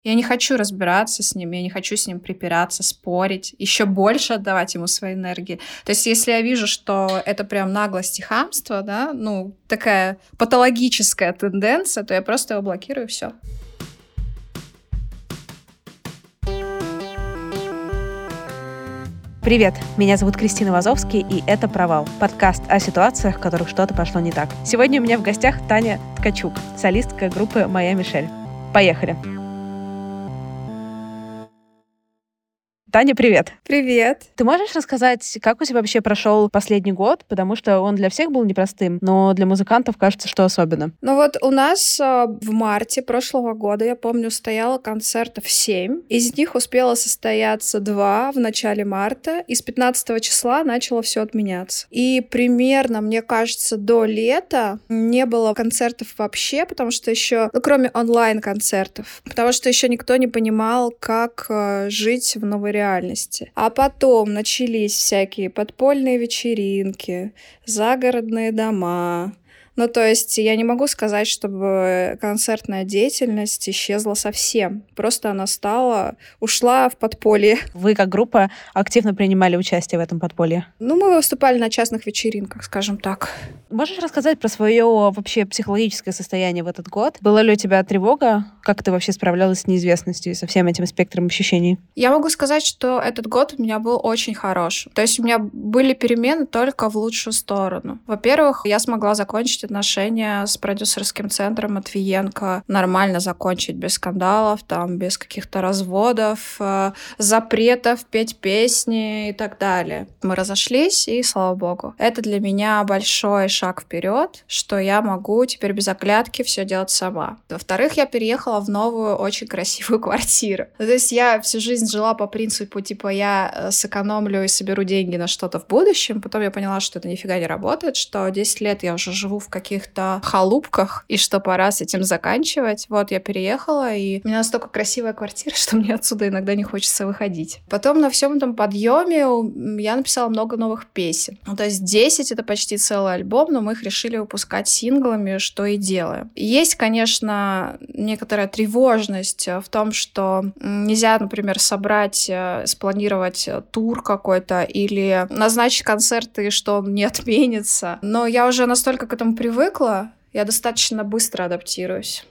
Я не хочу разбираться с ним, я не хочу с ним припираться, спорить, еще больше отдавать ему своей энергии. То есть если я вижу, что это прям наглость и хамство, да, такая патологическая тенденция, то я просто его блокирую, и все. Привет, меня зовут Кристина Вазовский, и это «Провал» — подкаст о ситуациях, в которых что-то пошло не так. Сегодня у меня в гостях Таня Ткачук, солистка группы «Моя Мишель». Поехали! Таня, привет! Привет! Ты можешь рассказать, как у тебя вообще прошел последний год? Потому что он для всех был непростым, но для музыкантов кажется, что особенно. У нас в марте прошлого года, я помню, стояло концертов 7. Из них успело состояться 2 в начале марта, и с 15 числа начало все отменяться. И примерно, мне кажется, до лета не было концертов вообще, потому что еще, кроме онлайн-концертов, потому что еще никто не понимал, как жить в новой реальности. А потом начались всякие подпольные вечеринки, загородные дома. То есть я не могу сказать, чтобы концертная деятельность исчезла совсем. Просто она ушла в подполье. Вы как группа активно принимали участие в этом подполье? Мы выступали на частных вечеринках, скажем так. Можешь рассказать про свое вообще психологическое состояние в этот год? Была ли у тебя тревога? Как ты вообще справлялась с неизвестностью и со всем этим спектром ощущений? Я могу сказать, что этот год у меня был очень хороший. То есть у меня были перемены только в лучшую сторону. Во-первых, я смогла закончить отношения с продюсерским центром Матвиенко, нормально закончить, без скандалов, без каких-то разводов, запретов петь песни и так далее. Мы разошлись, и слава богу. Это для меня большой шаг вперед, что я могу теперь без оглядки все делать сама. Во-вторых, я переехала в новую, очень красивую квартиру. То есть я всю жизнь жила по принципу, я сэкономлю и соберу деньги на что-то в будущем. Потом я поняла, что это нифига не работает, что 10 лет я уже живу в каких-то халупках, и что пора с этим заканчивать. Я переехала, и у меня настолько красивая квартира, что мне отсюда иногда не хочется выходить. Потом на всем этом подъеме я написала много новых песен. То есть 10 — это почти целый альбом, но мы их решили выпускать синглами, что и делаем. Есть, конечно, некоторая тревожность в том, что нельзя, например, спланировать тур какой-то или назначить концерты, что он не отменится. Но я уже настолько к этому привыкла, я достаточно быстро адаптируюсь,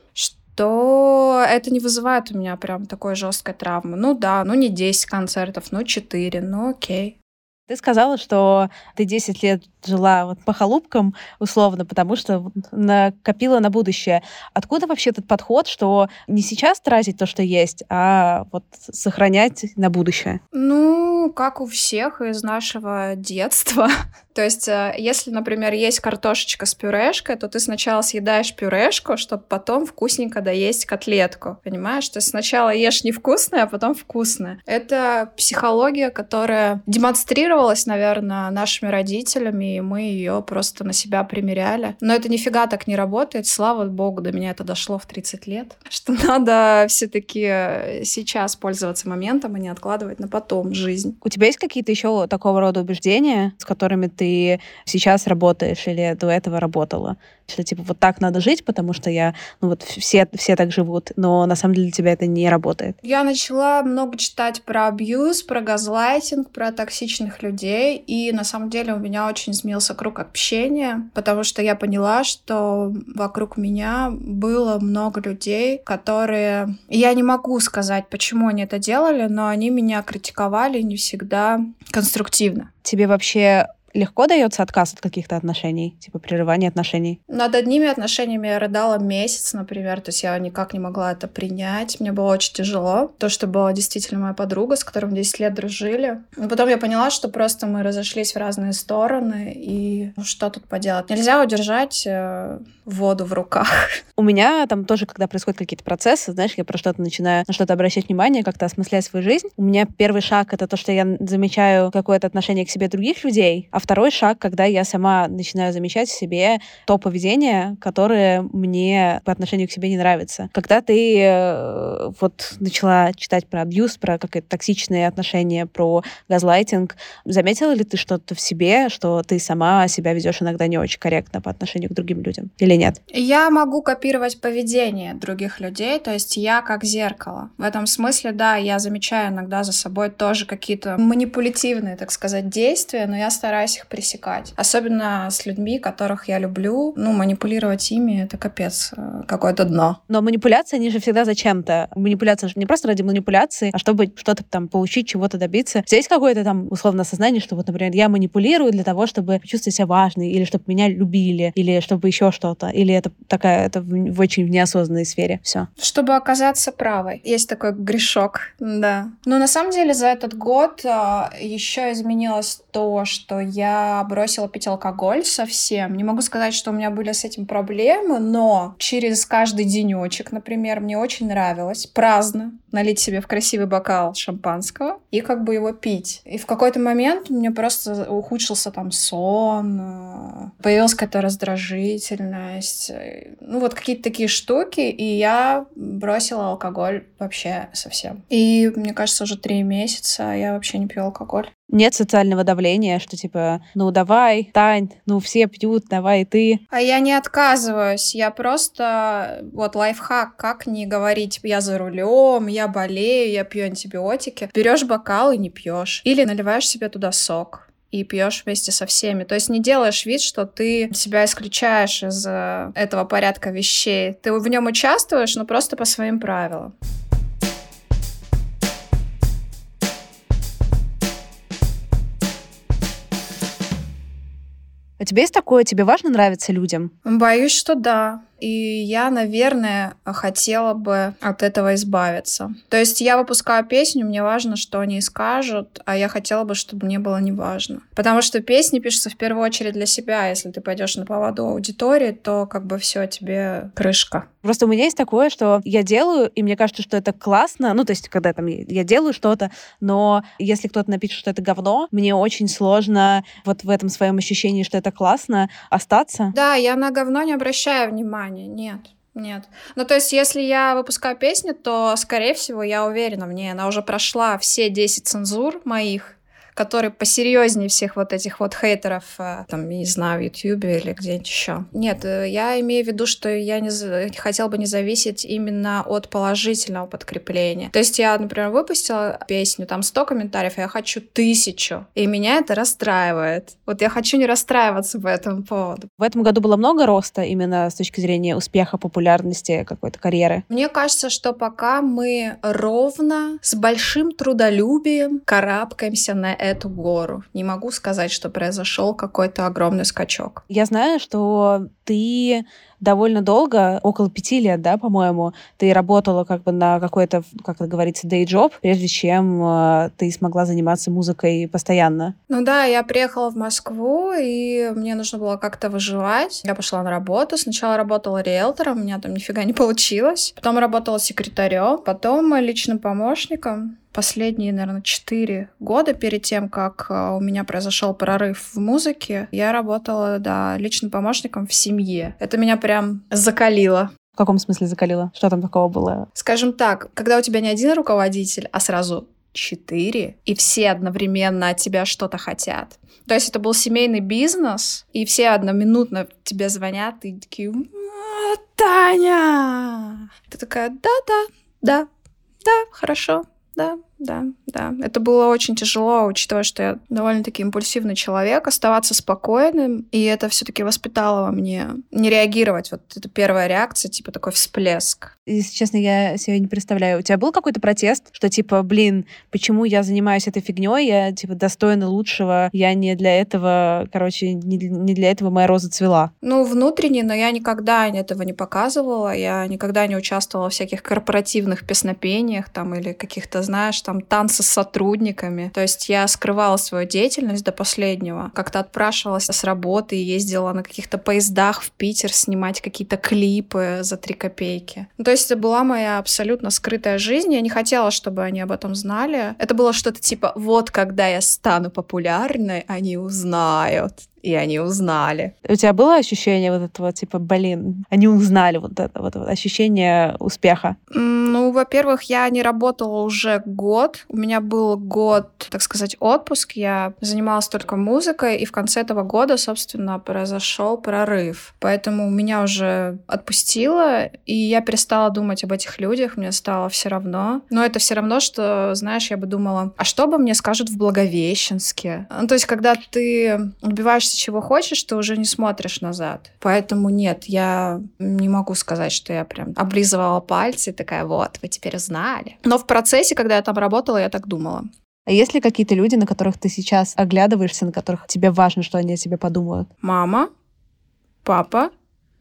что это не вызывает у меня прям такой жесткой травмы. Не 10 концертов, 4, окей. Ты сказала, что ты 10 лет жила по халупкам, условно, потому что накопила на будущее. Откуда вообще этот подход, что не сейчас тратить то, что есть, а сохранять на будущее? Как у всех из нашего детства. То есть, если, например, есть картошечка с пюрешкой, то ты сначала съедаешь пюрешку, чтобы потом вкусненько доесть котлетку. Понимаешь? То есть сначала ешь невкусное, а потом вкусное. Это психология, которая демонстрировалась, наверное, нашими родителями, и мы ее просто на себя примеряли. Но это нифига так не работает. Слава богу, до меня это дошло в 30 лет. Что надо все-таки сейчас пользоваться моментом, а не откладывать на потом жизнь. У тебя есть какие-то еще такого рода убеждения, с которыми ты сейчас работаешь или до этого работала? Что так надо жить, потому что все так живут, но на самом деле для тебя это не работает. Я начала много читать про абьюз, про газлайтинг, про токсичных людей, и на самом деле у меня очень изменился круг общения, потому что я поняла, что вокруг меня было много людей, которые... Я не могу сказать, почему они это делали, но они меня критиковали не всегда конструктивно. Тебе вообще легко дается отказ от каких-то отношений, прерывание отношений? Над одними отношениями я рыдала месяц, например, то есть я никак не могла это принять, мне было очень тяжело. То, что была действительно моя подруга, с которой мы 10 лет дружили. И потом я поняла, что просто мы разошлись в разные стороны, и что тут поделать? Нельзя удержать воду в руках. У меня тоже, когда происходят какие-то процессы, знаешь, я про что-то начинаю на что-то обращать внимание, как-то осмыслять свою жизнь. У меня первый шаг — это то, что я замечаю какое-то отношение к себе других людей, а второй шаг, когда я сама начинаю замечать в себе то поведение, которое мне по отношению к себе не нравится. Когда ты вот начала читать про абьюз, про какие-то токсичные отношения, про газлайтинг, заметила ли ты что-то в себе, что ты сама себя ведешь иногда не очень корректно по отношению к другим людям? Или нет? Я могу копировать поведение других людей, то есть я как зеркало. В этом смысле, да, я замечаю иногда за собой тоже какие-то манипулятивные, так сказать, действия, но я стараюсь их пресекать. Особенно с людьми, которых я люблю. Манипулировать ими — это капец, какое-то дно. Но манипуляции, они же всегда зачем-то. Манипуляция же не просто ради манипуляции, а чтобы что-то там получить, чего-то добиться. Здесь какое-то там условно осознание, что вот, например, я манипулирую для того, чтобы почувствовать себя важной, или чтобы меня любили, или чтобы еще что-то. Или это в очень неосознанной сфере. Все. Чтобы оказаться правой. Есть такой грешок, да. Но на самом деле за этот год еще изменилось то, что я бросила пить алкоголь совсем. Не могу сказать, что у меня были с этим проблемы, но через каждый денечек, например, мне очень нравилось праздно налить себе в красивый бокал шампанского и как бы его пить. И в какой-то момент у меня просто ухудшился там сон, появилась какая-то раздражительность, вот какие-то такие штуки, и я бросила алкоголь вообще совсем. И мне кажется, уже 3 месяца я вообще не пью алкоголь. Нет социального давления, что типа, давай, Тань, все пьют, давай и ты. А я не отказываюсь, я просто, лайфхак, как не говорить, я за рулем, я болею, я пью антибиотики. Берешь бокал и не пьешь. Или наливаешь себе туда сок и пьешь вместе со всеми. То есть не делаешь вид, что ты себя исключаешь из этого порядка вещей. Ты в нем участвуешь, но просто по своим правилам. У тебя есть такое, тебе важно нравиться людям? Боюсь, что да. И я, наверное, хотела бы от этого избавиться. То есть я выпускаю песню, мне важно, что они скажут, а я хотела бы, чтобы мне было неважно. Потому что песни пишутся в первую очередь для себя. Если ты пойдешь на поводу аудитории, то все, тебе крышка. Просто у меня есть такое, что я делаю, и мне кажется, что это классно. То есть, когда там я делаю что-то, но если кто-то напишет, что это говно, мне очень сложно вот в этом своем ощущении, что это классно, остаться. Да, я на говно не обращаю внимания. Нет. То есть, если я выпускаю песню, то, скорее всего, я уверена в ней. Она уже прошла все 10 цензур моих, которые посерьезнее всех вот этих вот хейтеров, там, не знаю, в Ютьюбе или где-нибудь еще. Нет, я имею в виду, что я хотела бы не зависеть именно от положительного подкрепления. То есть я, например, выпустила песню, там 100 комментариев, а я хочу 1000, и меня это расстраивает. Вот я хочу не расстраиваться по этому поводу. В этом году было много роста именно с точки зрения успеха, популярности, какой-то карьеры? Мне кажется, что пока мы ровно, с большим трудолюбием карабкаемся на эту гору. Не могу сказать, что произошел какой-то огромный скачок. Я знаю, что ты довольно долго, около 5 лет, да, по-моему, ты работала как бы на какой-то, как это говорится, day-job, прежде чем ты смогла заниматься музыкой постоянно. Да, я приехала в Москву, и мне нужно было как-то выживать. Я пошла на работу. Сначала работала риэлтором, у меня там нифига не получилось. Потом работала секретарем, потом личным помощником. Последние, наверное, 4 года перед тем, как у меня произошел прорыв в музыке, я работала, личным помощником в семье. Это меня прям закалило. В каком смысле закалило? Что там такого было? Скажем так, когда у тебя не один руководитель, а сразу 4, и все одновременно от тебя что-то хотят. То есть это был семейный бизнес, и все одноминутно тебе звонят, и такие: «Таня!» Ты такая: да, хорошо. Да. Это было очень тяжело, учитывая, что я довольно-таки импульсивный человек, оставаться спокойным, и это все-таки воспитало во мне не реагировать. Вот это первая реакция, типа такой всплеск. Если честно, я себе не представляю. У тебя был какой-то протест, что типа, почему я занимаюсь этой фигней, я типа достойна лучшего, я не для этого, не для этого моя роза цвела? Внутренне, но я никогда этого не показывала, я никогда не участвовала в всяких корпоративных песнопениях там или каких-то, знаешь, там танцы с сотрудниками. То есть я скрывала свою деятельность до последнего. Как-то отпрашивалась с работы и ездила на каких-то поездах в Питер снимать какие-то клипы за 3 копейки. Ну, то есть это была моя абсолютно скрытая жизнь. Я не хотела, чтобы они об этом знали. Это было что-то типа «вот когда я стану популярной, они узнают». И они узнали. У тебя было ощущение вот этого, типа, блин, они узнали вот это вот ощущение успеха? Ну, во-первых, я не работала уже год. У меня был год, так сказать, отпуск. Я занималась только музыкой, и в конце этого года, собственно, произошел прорыв. Поэтому меня уже отпустило, и я перестала думать об этих людях, мне стало все равно. Но это все равно, что, знаешь, я бы думала, а что обо мне скажут в Благовещенске? Ну, то есть, когда ты добиваешься чего хочешь, ты уже не смотришь назад. Поэтому нет, я не могу сказать, что я прям облизывала пальцы и такая, вот, вы теперь знали. Но в процессе, когда я там работала, я так думала. А есть ли какие-то люди, на которых ты сейчас оглядываешься, на которых тебе важно, что они о тебе подумают? Мама, папа,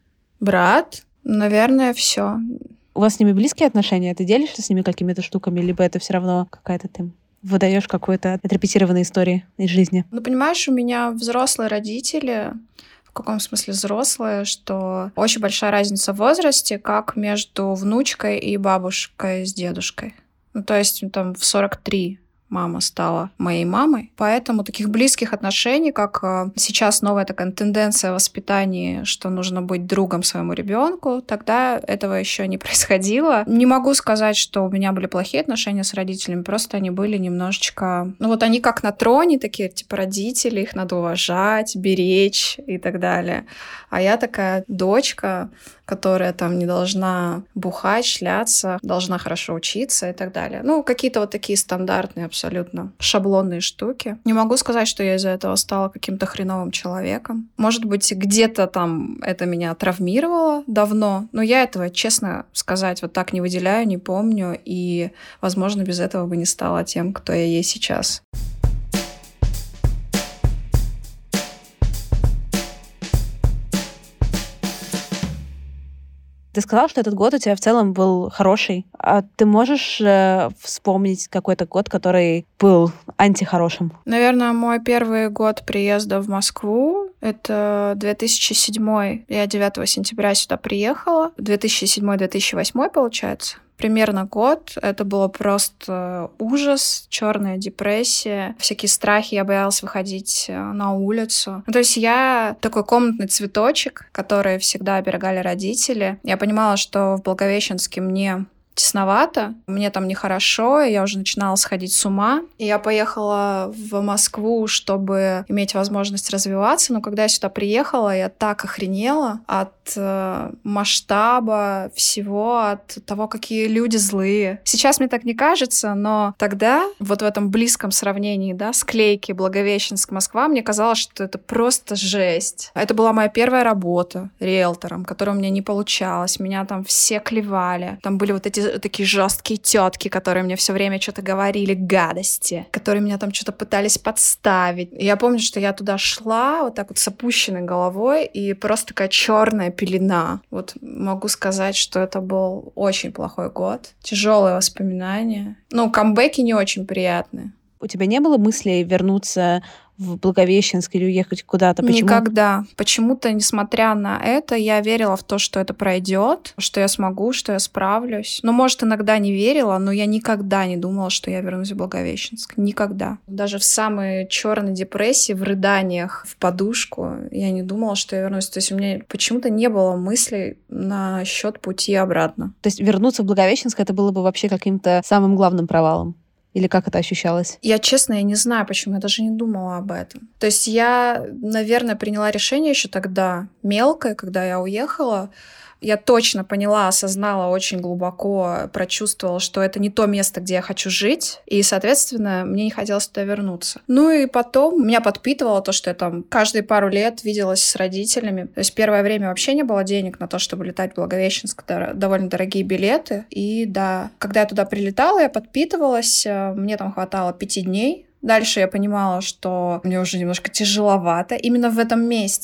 брат, наверное, все. У вас с ними близкие отношения? Ты делишься с ними какими-то штуками, либо это все равно какая-то ты выдаешь какой-то отрепетированной истории из жизни? Ну, понимаешь, у меня взрослые родители. В каком смысле взрослые, что очень большая разница в возрасте, как между внучкой и бабушкой с дедушкой. Ну, то есть там в 43 мама стала моей мамой. Поэтому таких близких отношений, как сейчас новая такая тенденция в воспитании, что нужно быть другом своему ребенку, тогда этого еще не происходило. Не могу сказать, что у меня были плохие отношения с родителями, просто они были немножечко... Ну вот они как на троне, такие типа родители, их надо уважать, беречь и так далее. А я такая дочка, которая там не должна бухать, шляться, должна хорошо учиться и так далее. Ну, какие-то вот такие стандартные, абсолютно шаблонные штуки. Не могу сказать, что я из-за этого стала каким-то хреновым человеком. Может быть, где-то там это меня травмировало давно, но я этого, честно сказать, вот так не выделяю, не помню, и, возможно, без этого бы не стала тем, кто я есть сейчас. Ты сказала, что этот год у тебя в целом был хороший. А ты можешь вспомнить какой-то год, который был антихорошим? Наверное, мой первый год приезда в Москву — это 2007. Я 9 сентября сюда приехала. 2007-2008, получается. Примерно год. Это было просто ужас, черная депрессия, всякие страхи. Я боялась выходить на улицу. Ну, то есть я такой комнатный цветочек, который всегда оберегали родители. Я понимала, что в Благовещенске мне тесновато, мне там нехорошо, и я уже начинала сходить с ума. И я поехала в Москву, чтобы иметь возможность развиваться, но когда я сюда приехала, я так охренела от масштаба всего, от того, какие люди злые. Сейчас мне так не кажется, но тогда, вот в этом близком сравнении, да, склейки Благовещенск, Москва, мне казалось, что это просто жесть. Это была моя первая работа риэлтором, которая у меня не получалась. Меня там все клевали. Там были вот эти такие жесткие тетки, которые мне все время что-то говорили, гадости, которые меня там что-то пытались подставить. И я помню, что я туда шла вот так вот с опущенной головой, и просто такая черная пелена. Вот могу сказать, что это был очень плохой год. Тяжелые воспоминания. Ну, камбэки не очень приятные. У тебя не было мыслей вернуться в Благовещенск или уехать куда-то? Почему? Никогда. Почему-то, несмотря на это, я верила в то, что это пройдет, что я смогу, что я справлюсь. Ну, может, иногда не верила, но я никогда не думала, что я вернусь в Благовещенск. Никогда. Даже в самой черной депрессии, в рыданиях, в подушку, я не думала, что я вернусь. То есть у меня почему-то не было мыслей насчет пути обратно. То есть вернуться в Благовещенск это было бы вообще каким-то самым главным провалом? Или как это ощущалось? Я, честно, я не знаю, почему. Я даже не думала об этом. То есть я, наверное, приняла решение еще тогда, мелкое, когда я уехала. Я точно поняла, осознала очень глубоко, прочувствовала, что это не то место, где я хочу жить, и, соответственно, мне не хотелось туда вернуться. Ну и потом меня подпитывало то, что я там каждые пару лет виделась с родителями. То есть первое время вообще не было денег на то, чтобы летать в Благовещенск, довольно дорогие билеты. И да, когда я туда прилетала, я подпитывалась, мне там хватало 5 дней. Дальше я понимала, что мне уже немножко тяжеловато именно в этом месте.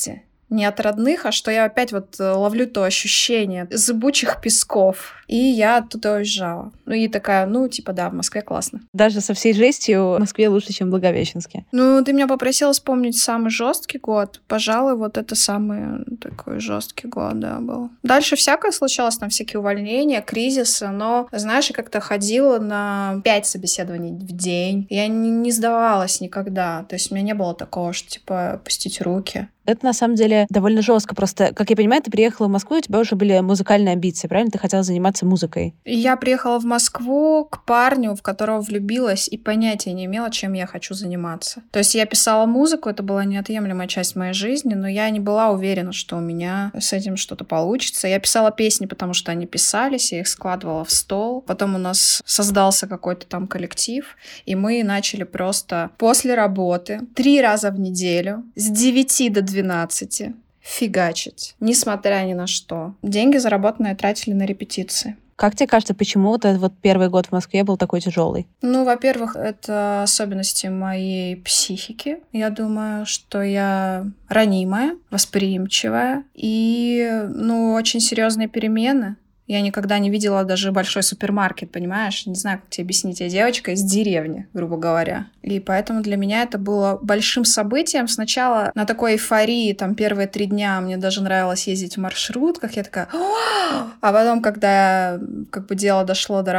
Не от родных, а что я опять вот ловлю то ощущение зыбучих песков. И я оттуда уезжала. Ну и такая, ну типа да, в Москве классно. Даже со всей жестью в Москве лучше, чем в Благовещенске. Ну, ты меня попросила вспомнить самый жесткий год. Пожалуй, вот это самый такой жесткий год, да, был. Дальше всякое случалось, там всякие увольнения, кризисы, но, знаешь, я как-то ходила на 5 собеседований в день. Я не сдавалась никогда. То есть у меня не было такого, что, типа, опустить руки. Это, на самом деле, довольно жестко. Просто, как я понимаю, ты приехала в Москву, у тебя уже были музыкальные амбиции, правильно? Ты хотела заниматься музыкой. Я приехала в Москву к парню, в которого влюбилась, и понятия не имела, чем я хочу заниматься. То есть я писала музыку, это была неотъемлемая часть моей жизни, но я не была уверена, что у меня с этим что-то получится. Я писала песни, потому что они писались, я их складывала в стол. Потом у нас создался какой-то там коллектив, и мы начали просто после работы 3 раза в неделю с 9 до 12 фигачить, несмотря ни на что. Деньги заработанные тратили на репетиции. Как тебе кажется, почему вот первый год в Москве был такой тяжелый? Ну, во-первых, это особенности моей психики. Я думаю, что я ранимая, восприимчивая и, очень серьезные перемены. Я никогда не видела даже большой супермаркет, понимаешь? Не знаю, как тебе объяснить. Я девочка из деревни, грубо говоря. И поэтому для меня это было большим событием. Сначала на такой эйфории, там, первые 3 дня мне даже нравилось ездить в маршрутках. Я такая... А потом, когда дело дошло до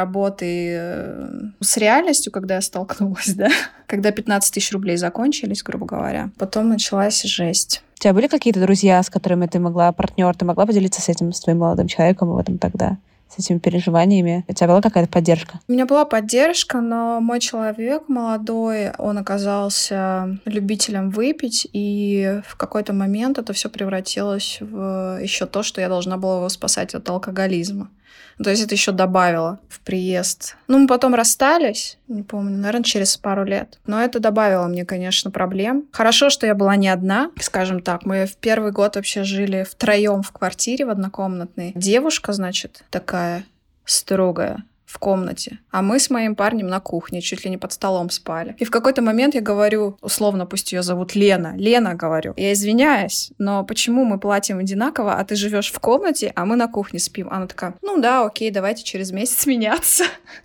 работы с реальностью, когда я столкнулась, да, когда 15 тысяч рублей закончились, грубо говоря, потом началась жесть. У тебя были какие-то друзья, с которыми ты могла поделиться с этим, с твоим молодым человеком в этом тогда? С этими переживаниями? У тебя была какая-то поддержка? У меня была поддержка, но мой человек молодой, он оказался любителем выпить, и в какой-то момент это все превратилось в еще то, что я должна была его спасать от алкоголизма. То есть это еще добавило в приезд. Мы потом расстались, не помню, наверное, через пару лет. Но это добавило мне, конечно, проблем. Хорошо, что я была не одна, скажем так. Мы в первый год вообще жили втроем в квартире в однокомнатной. Девушка, значит, такая строгая в комнате, а мы с моим парнем на кухне, чуть ли не под столом спали. И в какой-то момент я говорю, условно, пусть ее зовут Лена. Лена, говорю, я извиняюсь, но почему мы платим одинаково, а ты живешь в комнате, а мы на кухне спим? Она такая, ну да, окей, давайте через месяц меняться.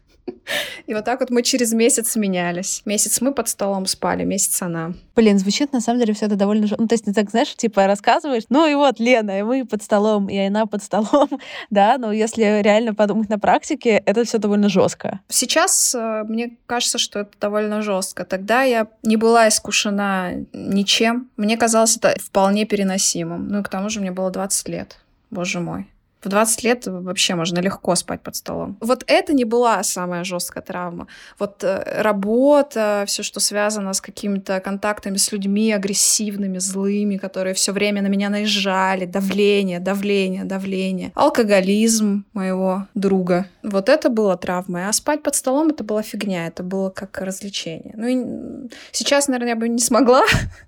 И вот так вот мы через месяц менялись. Месяц мы под столом спали, месяц она. Блин, звучит на самом деле все это довольно... Ну, то есть ты так, знаешь, типа рассказываешь, ну и вот Лена, и мы под столом, и она под столом, да, но если реально подумать на практике, это все довольно жестко. Сейчас мне кажется, что это довольно жестко. Тогда я не была искушена ничем. Мне казалось это вполне переносимым. Ну и к тому же мне было 20 лет. Боже мой. В 20 лет вообще можно легко спать под столом. Вот это не была самая жесткая травма. Вот работа, все, что связано с какими-то контактами с людьми агрессивными, злыми, которые все время на меня наезжали, давление, алкоголизм моего друга. Вот это было травмой. А спать под столом — это была фигня, это было как развлечение. Ну и сейчас, наверное, я бы не смогла.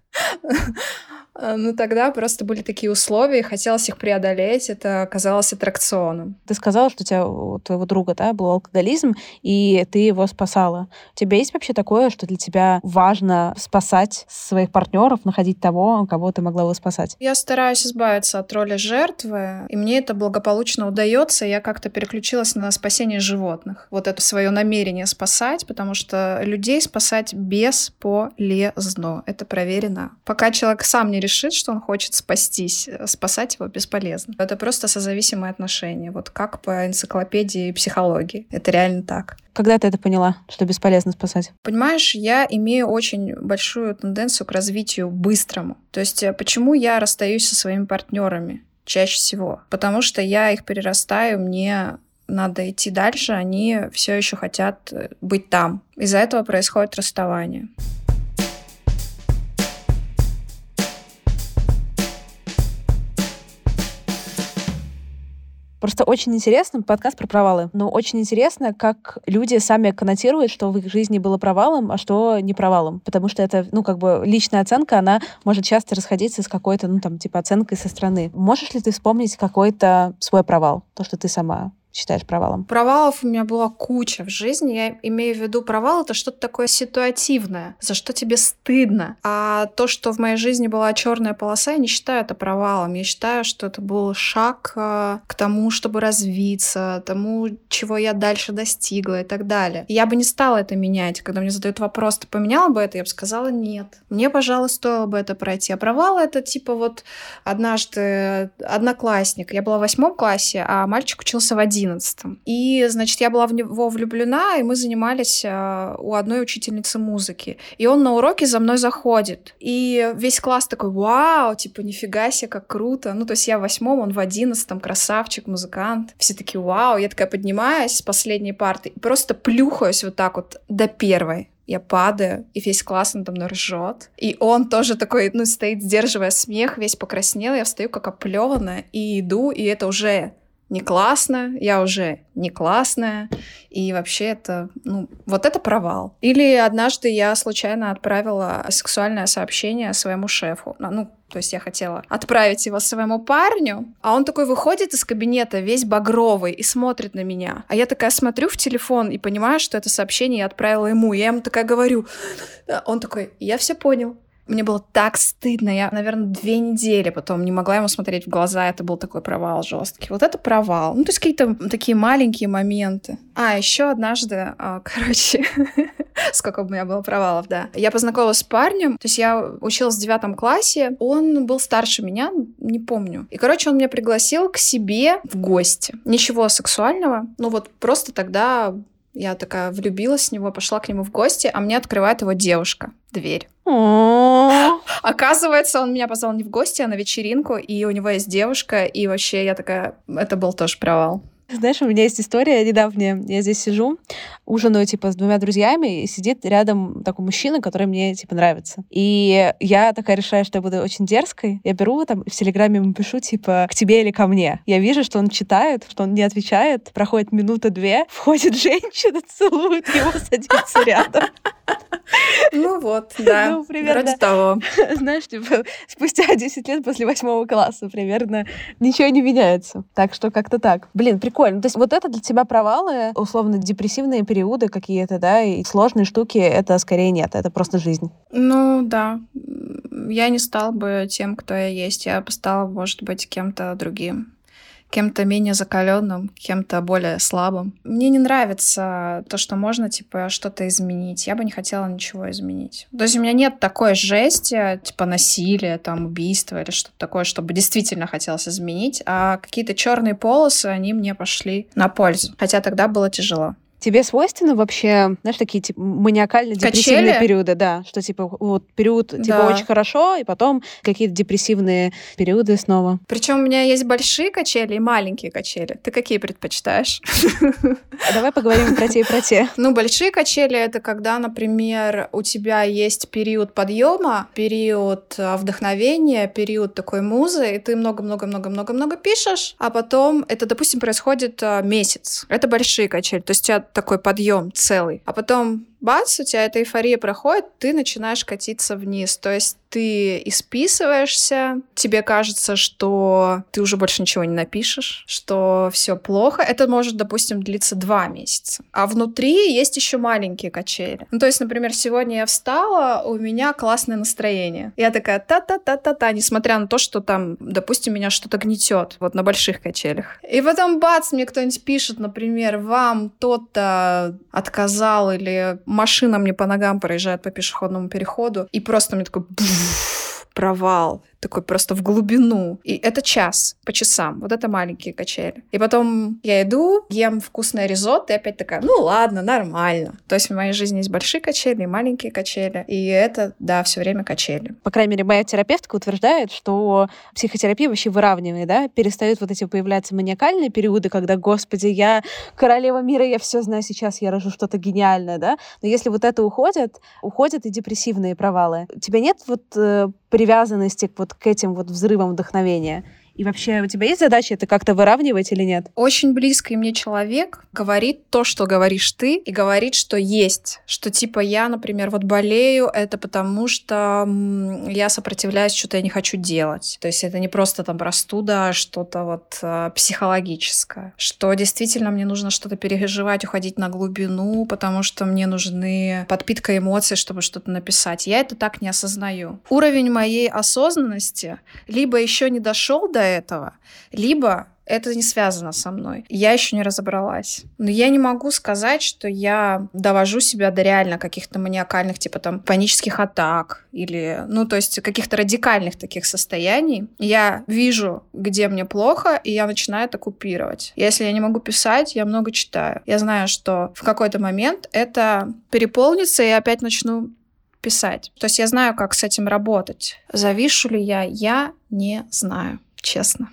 Ну, тогда просто были такие условия, и хотелось их преодолеть. Это казалось аттракционом. Ты сказала, что у твоего друга, да, был алкоголизм, и ты его спасала. У тебя есть вообще такое, что для тебя важно спасать своих партнеров, находить того, кого ты могла бы спасать? Я стараюсь избавиться от роли жертвы, и мне это благополучно удается. Я как-то переключилась на спасение животных. Вот это свое намерение спасать, потому что людей спасать бесполезно. Это проверено. Пока человек сам не решит, что он хочет спастись, спасать его бесполезно. Это просто созависимые отношения. Вот как по энциклопедии психологии. Это реально так. Когда ты это поняла, что бесполезно спасать? Понимаешь, я имею очень большую тенденцию к развитию быстрому. То есть почему я расстаюсь со своими партнерами чаще всего? Потому что я их перерастаю, мне надо идти дальше, они все еще хотят быть там. Из-за этого происходит расставание. Просто очень интересно, подкаст про провалы, но очень интересно, как люди сами коннотируют, что в их жизни было провалом, а что не провалом. Потому что это, личная оценка, она может часто расходиться с какой-то, оценкой со стороны. Можешь ли ты вспомнить какой-то свой провал? То, что ты сама считаешь провалом? Провалов у меня была куча в жизни. Я имею в виду, провал — это что-то такое ситуативное, за что тебе стыдно. А то, что в моей жизни была черная полоса, я не считаю это провалом. Я считаю, что это был шаг к тому, чтобы развиться, тому, чего я дальше достигла и так далее. И я бы не стала это менять. Когда мне задают вопрос, ты поменяла бы это? Я бы сказала, нет. Мне, пожалуй, стоило бы это пройти. А провал — это типа вот однажды одноклассник. Я была в 8 классе, а мальчик учился в 11. И, значит, я была в него влюблена, и мы занимались у одной учительницы музыки. И он на уроке за мной заходит. И весь класс такой, вау, типа, нифига себе, как круто. Ну, то есть я в 8, он в 11, красавчик, музыкант. Все такие, вау. Я такая поднимаюсь с последней парты и просто плюхаюсь вот так вот до первой. Я падаю, и весь класс надо мной ржет. И он тоже такой, стоит, сдерживая смех, весь покраснел. Я встаю как оплеванная и иду, и это уже не классно, я уже не классная, и вообще это, вот это провал. Или однажды я случайно отправила сексуальное сообщение своему шефу. То есть я хотела отправить его своему парню, а он такой выходит из кабинета весь багровый и смотрит на меня. А я такая смотрю в телефон и понимаю, что это сообщение я отправила ему. Я ему такая говорю. Он такой, я все понял. Мне было так стыдно. Я, наверное, 2 недели потом не могла ему смотреть в глаза. Это был такой провал жесткий. Вот это провал. То есть какие-то такие маленькие моменты. Еще однажды, сколько у меня было провалов, да. Я познакомилась с парнем. То есть я училась в 9 классе. Он был старше меня, не помню. И, он меня пригласил к себе в гости. Ничего сексуального. Просто тогда я такая влюбилась в него, пошла к нему в гости, а мне открывает его девушка дверь. Оказывается, он меня позвал не в гости, а на вечеринку, и у него есть девушка, и вообще я такая... Это был тоже провал. Знаешь, у меня есть история недавняя. Я здесь сижу, ужинаю, с 2 друзьями, и сидит рядом такой мужчина, который мне, нравится. И я такая решаю, что я буду очень дерзкой. Я беру в Телеграме ему пишу, к тебе или ко мне. Я вижу, что он читает, что он не отвечает. Проходит 1-2 минуты, входит женщина, целует его, садится рядом. Да. Примерно, вроде того. Знаешь, спустя 10 лет после 8 класса примерно ничего не меняется. Так что как-то так. Блин, прикольно. То есть вот это для тебя провалы, условно, депрессивные периоды какие-то, да, и сложные штуки, это скорее нет, это просто жизнь. Да. Я не стала бы тем, кто я есть. Я бы стала, может быть, кем-то другим. Кем-то менее закаленным, кем-то более слабым. Мне не нравится то, что можно, что-то изменить. Я бы не хотела ничего изменить. То есть у меня нет такой жести, насилия, убийства или что-то такое, чтобы действительно хотелось изменить, а какие-то черные полосы, они мне пошли на пользу. Хотя тогда было тяжело. Тебе свойственно вообще, знаешь, такие маниакально-депрессивные периоды, да, что период очень хорошо, и потом какие-то депрессивные периоды снова. Причем у меня есть большие качели и маленькие качели. Ты какие предпочитаешь? Давай поговорим про те и про те. Большие качели — это когда, например, у тебя есть период подъема, период вдохновения, период такой музы, и ты много-много-много-много-много пишешь, а потом это, допустим, происходит месяц. Это большие качели. То есть у тебя такой подъем целый. А потом бац, у тебя эта эйфория проходит, ты начинаешь катиться вниз. То есть ты исписываешься, тебе кажется, что ты уже больше ничего не напишешь, что все плохо. Это может, допустим, длиться 2 месяца. А внутри есть еще маленькие качели. То есть, например, сегодня я встала, у меня классное настроение. Я такая та-та-та-та-та, несмотря на то, что там, допустим, меня что-то гнетет, на больших качелях. И потом бац, мне кто-нибудь пишет, например, вам тот-то отказал, или машина мне по ногам проезжает по пешеходному переходу, и просто мне такой провал, такой просто в глубину. И это час по часам. Вот это маленькие качели. И потом я иду, ем вкусное ризотто, и опять такая, ладно, нормально. То есть в моей жизни есть большие качели и маленькие качели. И это, да, все время качели. По крайней мере, моя терапевтка утверждает, что психотерапия вообще выравнивает, да, перестают эти появляться маниакальные периоды, когда, господи, я королева мира, я все знаю, сейчас я рожу что-то гениальное, да. Но если это уходят и депрессивные провалы. У тебя нет привязанности к этим взрывам вдохновения? И вообще, у тебя есть задача это как-то выравнивать или нет? Очень близкий мне человек говорит то, что говоришь ты, и говорит, что есть. Что типа я, например, вот болею, это потому что я сопротивляюсь, что-то я не хочу делать. То есть это не просто там простуда, а что-то вот психологическое. Что действительно мне нужно что-то переживать, уходить на глубину, потому что мне нужны подпитка эмоций, чтобы что-то написать. Я это так не осознаю. Уровень моей осознанности либо еще не дошел до этого, либо это не связано со мной. Я еще не разобралась. Но я не могу сказать, что я довожу себя до реально каких-то маниакальных, типа там панических атак или, то есть каких-то радикальных таких состояний. Я вижу, где мне плохо, и я начинаю это купировать. Если я не могу писать, я много читаю. Я знаю, что в какой-то момент это переполнится, и я опять начну писать. То есть я знаю, как с этим работать. Завишу ли я не знаю, честно.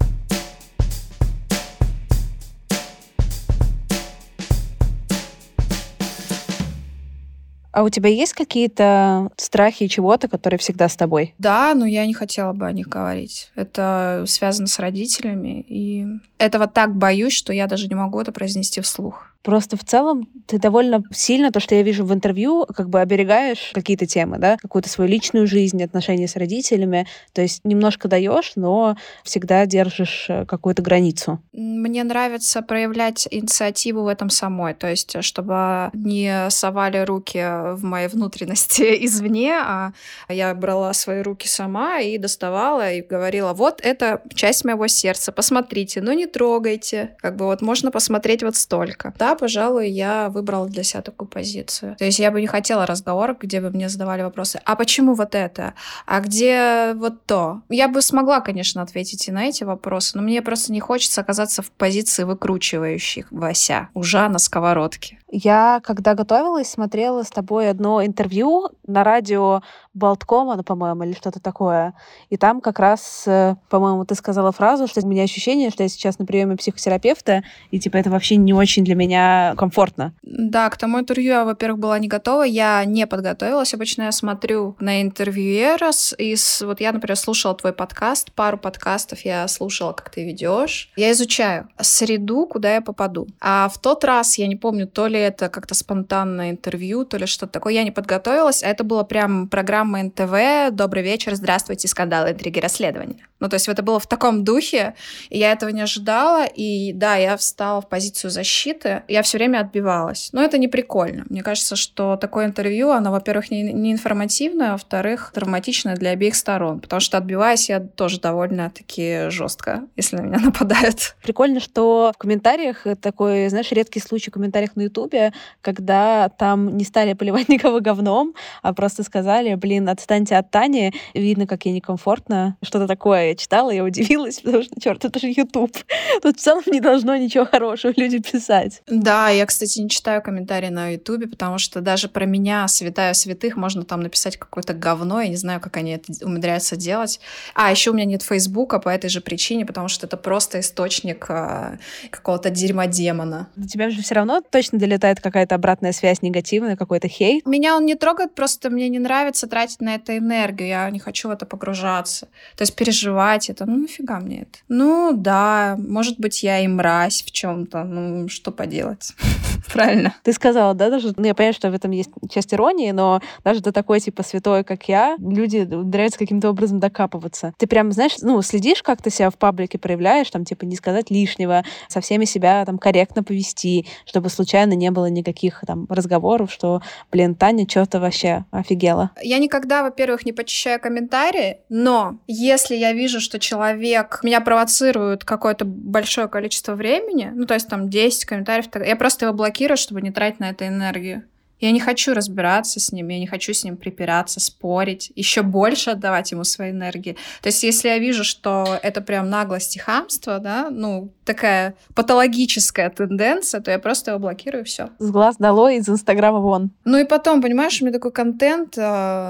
А у тебя есть какие-то страхи чего-то, которые всегда с тобой? Да, но я не хотела бы о них говорить. Это связано с родителями, и этого так боюсь, что я даже не могу это произнести вслух. Просто в целом ты довольно сильно, то, что я вижу в интервью, как бы оберегаешь какие-то темы, да, какую-то свою личную жизнь, отношения с родителями, то есть немножко даешь, но всегда держишь какую-то границу. Мне нравится проявлять инициативу в этом самой, то есть чтобы не совали руки в мои внутренности извне, а я брала свои руки сама и доставала, и говорила, вот это часть моего сердца, посмотрите, но не трогайте, как бы вот можно посмотреть вот столько. Да, пожалуй, я выбрала для себя такую позицию. То есть я бы не хотела разговоров, где бы мне задавали вопросы, а почему вот это? А где вот то? Я бы смогла, конечно, ответить и на эти вопросы, но мне просто не хочется оказаться в позиции выкручивающихся ужа на сковородке. Я, когда готовилась, смотрела с тобой одно интервью на радио Болткома, по-моему, или что-то такое. И там как раз, по-моему, ты сказала фразу, что у меня ощущение, что я сейчас на приеме психотерапевта, и типа это вообще не очень для меня комфортно. Да, к тому интервью я, во-первых, была не готова, я не подготовилась. Обычно я смотрю на интервьюера, вот я, например, слушала твой подкаст, пару подкастов я слушала, как ты ведешь. Я изучаю среду, куда я попаду. А в тот раз, я не помню, то ли это как-то спонтанное интервью, то ли что-то такое, я не подготовилась, а это была прям программа НТВ «Добрый вечер, здравствуйте, скандалы, интриги, расследования». То есть это было в таком духе, и я этого не ожидала, и да, я встала в позицию защиты, я все время отбивалась. Но это не прикольно. Мне кажется, что такое интервью, оно, во-первых, не информативное, а во-вторых, травматичное для обеих сторон, потому что отбиваюсь я тоже довольно-таки жестко, если на меня нападают. Прикольно, что в комментариях такой, знаешь, редкий случай в комментариях на Ютубе, когда там не стали поливать никого говном, а просто сказали, отстаньте от Тани, видно, как ей некомфортно. Что-то такое я читала, я удивилась, потому что, черт, это же Ютуб. Тут в целом не должно ничего хорошего люди писать. Да, я, кстати, не читаю комментарии на Ютубе, потому что даже про меня, святая святых, можно там написать какое-то говно, я не знаю, как они это умудряются делать. А еще у меня нет Фейсбука по этой же причине, потому что это просто источник какого-то дерьма демона. До тебя же все равно точно долетает какая-то обратная связь негативная, какой-то хейт. Меня он не трогает, просто мне не нравится тратить на это энергию, я не хочу в это погружаться. То есть переживать это, нафига мне это? Да, может быть, я и мразь в чем-то, что поделать? Правильно. Ты сказала, да, даже, я понимаю, что в этом есть часть иронии, но даже до такой, типа, святой, как я, люди умудряются каким-то образом докапываться. Ты прям, знаешь, следишь, как ты себя в паблике проявляешь, там, типа, не сказать лишнего, со всеми себя там корректно повести, чтобы случайно не было никаких там разговоров, что, Таня, что-то вообще офигела. Я никогда, во-первых, не почищаю комментарии, но если я вижу, что человек меня провоцирует какое-то большое количество времени, то есть там 10 комментариев, я просто его блокирую, чтобы не тратить на это энергию. Я не хочу разбираться с ним, я не хочу с ним припираться, спорить, еще больше отдавать ему своей энергии. То есть если я вижу, что это прям наглость и хамство, да, такая патологическая тенденция, то я просто его блокирую, и все. С глаз долой, из Инстаграма вон. И потом, понимаешь, у меня такой контент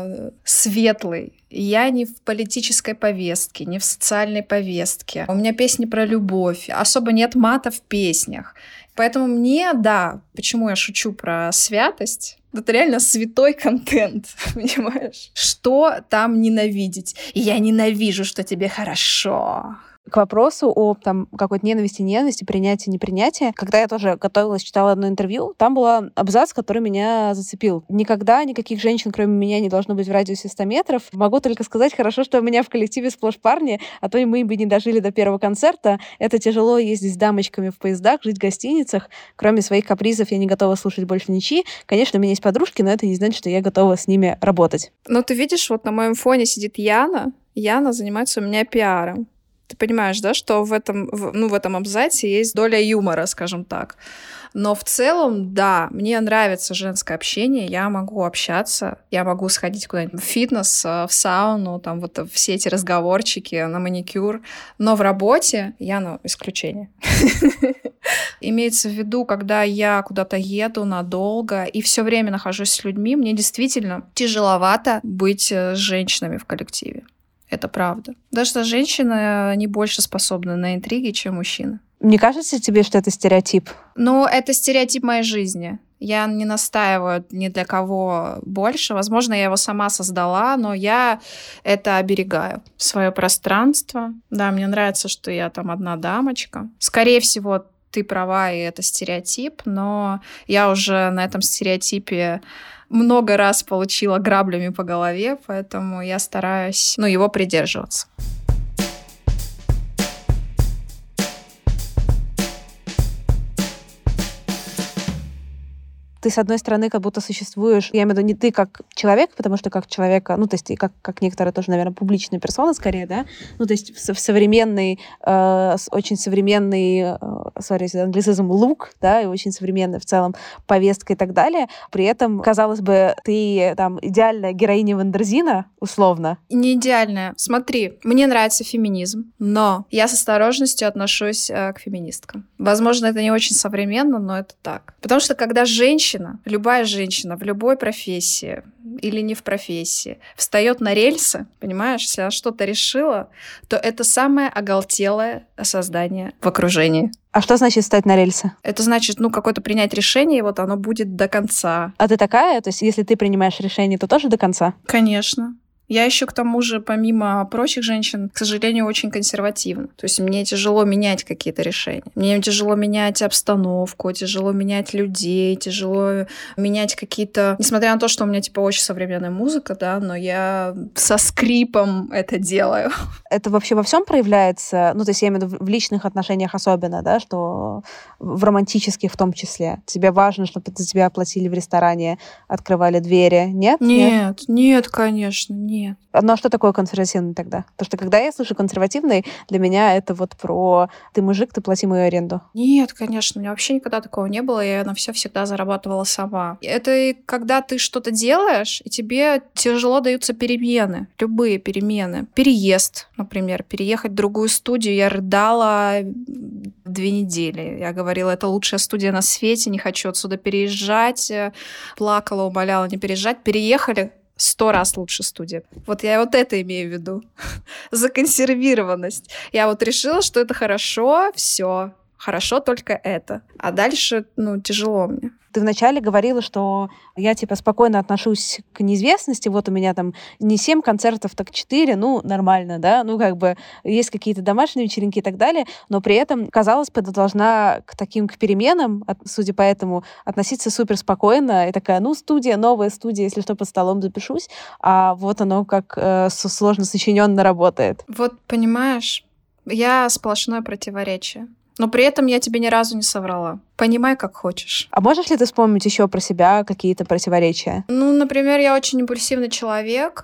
светлый. Я не в политической повестке, не в социальной повестке. У меня песни про любовь. Особо нет мата в песнях. Поэтому мне, почему я шучу про святость, это реально святой контент, понимаешь? Что там ненавидеть? Я ненавижу, что тебе хорошо. К вопросу о там какой-то ненависти, принятии, непринятии. Когда я тоже готовилась, читала одно интервью, там был абзац, который меня зацепил. Никогда никаких женщин, кроме меня, не должно быть в радиусе 100 метров. Могу только сказать, хорошо, что у меня в коллективе сплошь парни, а то и мы бы не дожили до первого концерта. Это тяжело ездить с дамочками в поездах, жить в гостиницах. Кроме своих капризов я не готова слушать больше ничьи. Конечно, у меня есть подружки, но это не значит, что я готова с ними работать. Но ты видишь, вот на моем фоне сидит Яна. Яна занимается у меня пиаром. Ты понимаешь, да, что в этом абзаце есть доля юмора, скажем так. Но в целом, да, мне нравится женское общение, я могу общаться, я могу сходить куда-нибудь в фитнес, в сауну, там вот все эти разговорчики на маникюр, но в работе я, исключение. Имеется в виду, когда я куда-то еду надолго и все время нахожусь с людьми, мне действительно тяжеловато быть с женщинами в коллективе. Это правда. Даже женщины не больше способны на интриги, чем мужчины. Не кажется тебе, что это стереотип? Это стереотип моей жизни. Я не настаиваю ни для кого больше. Возможно, я его сама создала, но я это оберегаю. Свое пространство. Да, мне нравится, что я там одна дамочка. Скорее всего, ты права, и это стереотип, но я уже на этом стереотипе много раз получила граблями по голове, поэтому я стараюсь, его придерживаться. Ты, с одной стороны, как будто существуешь, я имею в виду не ты как человек, потому что как человека, то есть и как некоторые тоже, наверное, публичная персона скорее, да, то есть в современный, очень современный, англицизм лук, да, и очень современная в целом повестка и так далее. При этом, казалось бы, ты там идеальная героиня Вандерзина, условно. Не идеальная. Смотри, мне нравится феминизм, но я с осторожностью отношусь к феминисткам. Возможно, это не очень современно, но это так. Потому что когда любая женщина в любой профессии или не в профессии встает на рельсы, понимаешь, если она что-то решила, то это самое оголтелое создание в окружении. А что значит встать на рельсы? Это значит, какое-то принять решение, и вот оно будет до конца. А ты такая? То есть если ты принимаешь решение, то тоже до конца? Конечно. Я еще, к тому же, помимо прочих женщин, к сожалению, очень консервативна. То есть мне тяжело менять какие-то решения. Мне тяжело менять обстановку, тяжело менять людей, тяжело менять какие-то... Несмотря на то, что у меня, очень современная музыка, да, но я со скрипом это делаю. Это вообще во всем проявляется? То есть я имею в виду в личных отношениях особенно, да, что в романтических в том числе. Тебе важно, чтобы за тебя оплатили в ресторане, открывали двери? Нет? Нет, конечно, нет. Ну а что такое консервативный тогда? Потому что когда я слышу консервативный, для меня это вот про «ты мужик, ты плати мою аренду». Нет, конечно, у меня вообще никогда такого не было, я на все всегда зарабатывала сама. Это когда ты что-то делаешь, и тебе тяжело даются перемены, любые перемены. Переезд, например, переехать в другую студию, я рыдала 2 недели. Я говорила, это лучшая студия на свете, не хочу отсюда переезжать. Плакала, умоляла не переезжать. Переехали, 100 раз лучше студия. Вот я это имею в виду. Законсервированность. Я решила, что это хорошо, все. Хорошо только это. А дальше, тяжело мне. Ты вначале говорила, что я, спокойно отношусь к неизвестности. Вот у меня там не 7 концертов, так 4, нормально, да? Есть какие-то домашние вечеринки и так далее, но при этом, казалось бы, ты должна к переменам, судя по этому, относиться супер спокойно. И такая, студия, новая студия, если что, под столом запишусь. А вот оно как сложно сочиненно работает. Вот, понимаешь, я сплошное противоречие. Но при этом я тебе ни разу не соврала. Понимай, как хочешь. А можешь ли ты вспомнить еще про себя какие-то противоречия? Например, я очень импульсивный человек,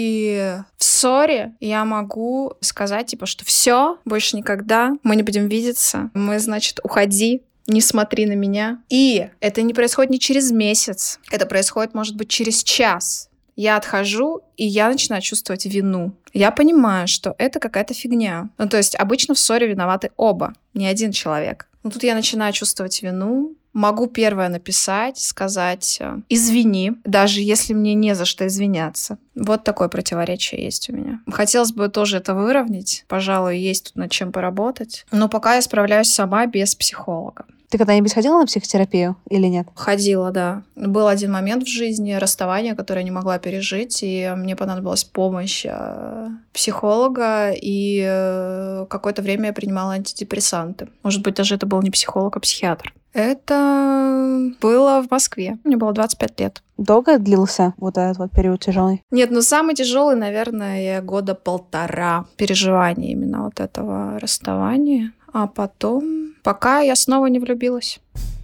и в ссоре я могу сказать, что все, больше никогда, мы не будем видеться, уходи, не смотри на меня. И это не происходит не через месяц, это происходит, может быть, через час. Я отхожу, и я начинаю чувствовать вину. Я понимаю, что это какая-то фигня. То есть обычно в ссоре виноваты оба, не один человек. Но тут я начинаю чувствовать вину. Могу первое написать, сказать «извини», даже если мне не за что извиняться. Вот такое противоречие есть у меня. Хотелось бы тоже это выровнять. Пожалуй, есть тут над чем поработать. Но пока я справляюсь сама без психолога. Ты когда-нибудь ходила на психотерапию или нет? Ходила, да. Был один момент в жизни расставания, которое я не могла пережить, и мне понадобилась помощь психолога, и какое-то время я принимала антидепрессанты. Может быть, даже это был не психолог, а психиатр. Это было в Москве. Мне было 25 лет. Долго длился вот этот вот период тяжелый? Нет, самый тяжелый, наверное, 1.5 года переживания именно вот этого расставания. А потом, пока я снова не влюбилась.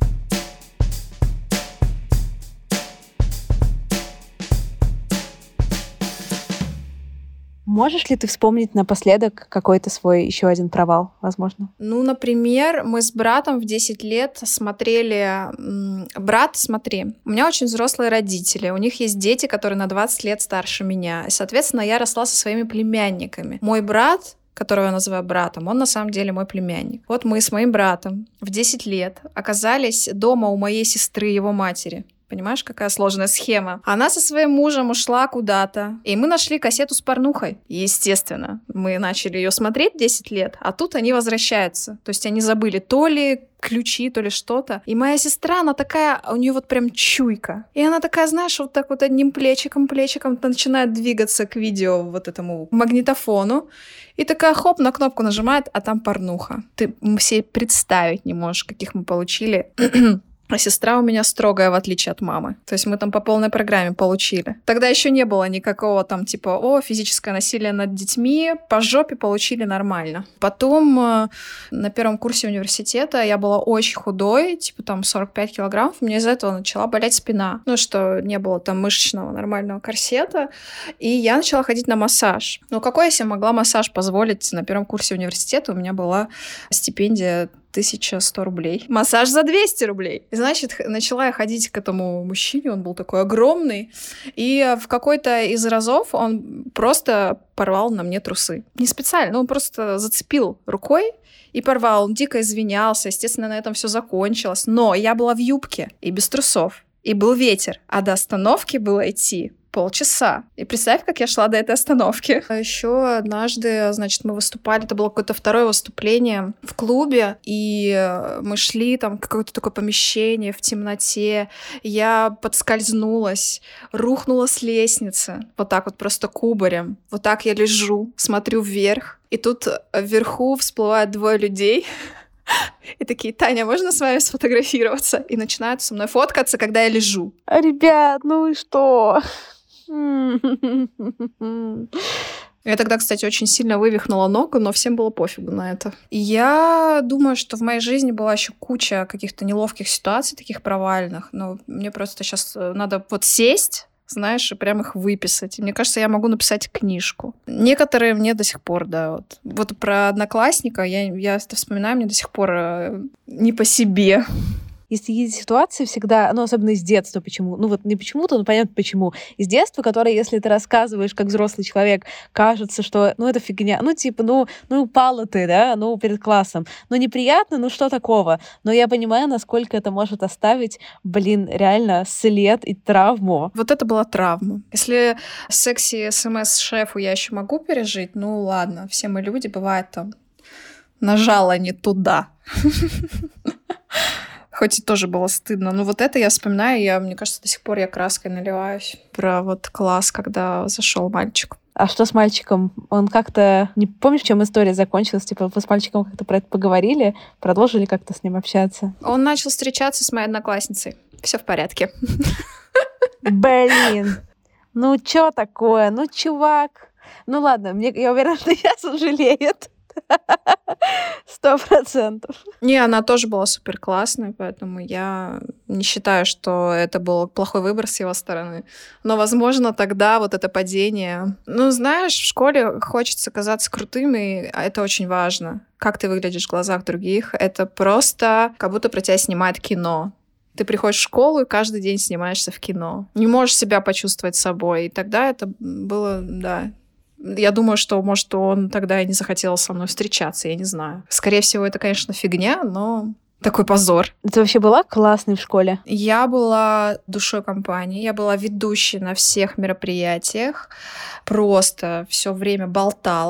Можешь ли ты вспомнить напоследок какой-то свой еще один провал, возможно? Например, мы с братом в 10 лет смотрели... Брат, смотри, у меня очень взрослые родители, у них есть дети, которые на 20 лет старше меня. И, соответственно, я росла со своими племянниками. Мой брат, которого я называю братом, он на самом деле мой племянник. Вот мы с моим братом в 10 лет оказались дома у моей сестры, его матери. Понимаешь, какая сложная схема? Она со своим мужем ушла куда-то, и мы нашли кассету с порнухой. Естественно, мы начали ее смотреть 10 лет, а тут они возвращаются. То есть они забыли то ли ключи, то ли что-то. И моя сестра, она такая, у нее вот прям чуйка. И она такая, знаешь, вот так вот одним плечиком начинает двигаться к видео вот этому магнитофону. И такая, хоп, на кнопку нажимает, а там порнуха. Ты себе представить не можешь, каких мы получили. А сестра у меня строгая, в отличие от мамы. То есть мы там по полной программе получили. Тогда еще не было никакого там типа, физическое насилие над детьми. По жопе получили нормально. Потом на первом курсе университета я была очень худой, типа там 45 килограммов. У меня из-за этого начала болеть спина. Что не было там мышечного нормального корсета. И я начала ходить на массаж. Какой я себе могла массаж позволить на первом курсе университета? У меня была стипендия 1100 рублей. Массаж за 200 рублей. И, значит, начала я ходить к этому мужчине, он был такой огромный, и в какой-то из разов он просто порвал на мне трусы. Не специально, он просто зацепил рукой и порвал. Он дико извинялся, естественно, на этом все закончилось. Но я была в юбке и без трусов, и был ветер, а до остановки было идти полчаса. И представь, как я шла до этой остановки. А еще однажды, значит, мы выступали, это было какое-то второе выступление в клубе, и мы шли там в какое-то такое помещение в темноте. Я подскользнулась, рухнула с лестницы. Вот так вот просто кубарем. Вот так я лежу, смотрю вверх, и тут вверху всплывают 2 людей. И такие: Таня, можно с вами сфотографироваться? И начинают со мной фоткаться, когда я лежу. Ребят, ну и что? Я тогда, кстати, очень сильно вывихнула ногу, но всем было пофигу на это. И я думаю, что в моей жизни была еще куча каких-то неловких ситуаций, таких провальных, но мне просто сейчас надо вот сесть, знаешь, и прям их выписать. И мне кажется, я могу написать книжку. Некоторые мне до сих пор, да, вот про одноклассника я это вспоминаю, мне до сих пор не по себе. Есть такие ситуации всегда, особенно из детства, почему? Не почему-то, но понятно почему. Из детства, которые, если ты рассказываешь как взрослый человек, кажется, что, это фигня. Упала ты, да, перед классом. Неприятно, что такого? Но я понимаю, насколько это может оставить, реально след и травму. Вот это была травма. Если секси-СМС-шефу я еще могу пережить, ладно, все мы люди, бывает там, нажала не туда. Хоть и тоже было стыдно. Но вот это я вспоминаю, мне кажется, до сих пор я краской наливаюсь. Про вот класс, когда зашел мальчик. А что с мальчиком? Он как-то... Не помнишь, в чем история закончилась? Типа, вы с мальчиком как-то про это поговорили? Продолжили как-то с ним общаться? Он начал встречаться с моей одноклассницей. Все в порядке. Блин. Чё такое? Чувак. Ладно, я уверена, что я сожалеет. 100%. Она тоже была супер классной, поэтому я не считаю, что это был плохой выбор с его стороны. Но, возможно, тогда вот это падение... знаешь, в школе хочется казаться крутым, и это очень важно. Как ты выглядишь в глазах других, это просто как будто про тебя снимает кино. Ты приходишь в школу и каждый день снимаешься в кино. Не можешь себя почувствовать собой. И тогда это было, да... Я думаю, что, может, он тогда и не захотел со мной встречаться, я не знаю. Скорее всего, это, конечно, фигня, но такой позор. Ты вообще была классной в школе? Я была душой компании, я была ведущей на всех мероприятиях, просто все время болтала,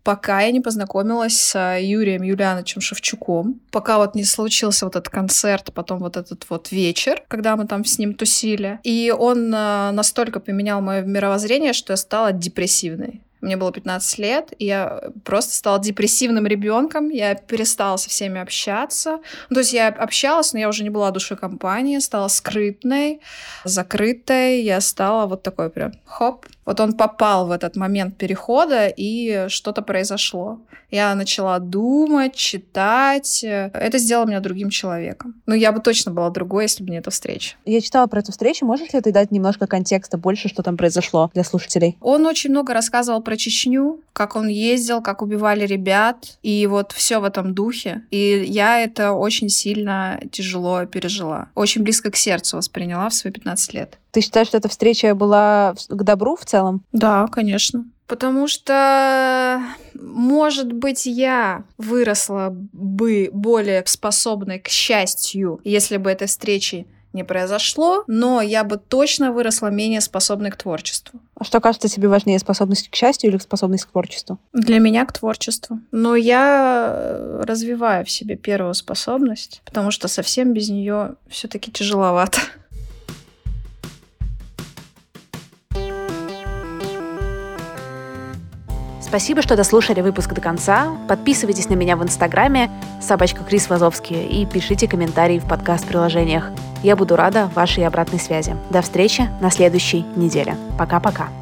пока я не познакомилась с Юрием Юлиановичем Шевчуком, пока вот не случился вот этот концерт, потом вот этот вот вечер, когда мы там с ним тусили. И он настолько поменял мое мировоззрение, что я стала депрессивной. Мне было 15 лет, и я просто стала депрессивным ребенком. Я перестала со всеми общаться. Ну, то есть я общалась, но я уже не была душой компании, стала скрытной, закрытой. Я стала вот такой прям хоп. Вот он попал в этот момент перехода, и что-то произошло. Я начала думать, читать. Это сделало меня другим человеком. Но я бы точно была другой, если бы не эта встреча. Я читала про эту встречу. Можешь ли ты дать немножко контекста больше, что там произошло для слушателей? Он очень много рассказывал про Чечню, как он ездил, как убивали ребят, и вот все в этом духе. И я это очень сильно тяжело пережила. Очень близко к сердцу восприняла в свои 15 лет. Ты считаешь, что эта встреча была к добру в целом? Да, конечно. Потому что, может быть, я выросла бы более способной к счастью, если бы этой встречи не произошло, но я бы точно выросла менее способной к творчеству. А что кажется тебе важнее, способность к счастью или способность к творчеству? Для меня к творчеству. Но я развиваю в себе первую способность, потому что совсем без нее все-таки тяжеловато. Спасибо, что дослушали выпуск до конца. Подписывайтесь на меня в Инстаграме @Крис Вазовский и пишите комментарии в подкаст-приложениях. Я буду рада вашей обратной связи. До встречи на следующей неделе. Пока-пока.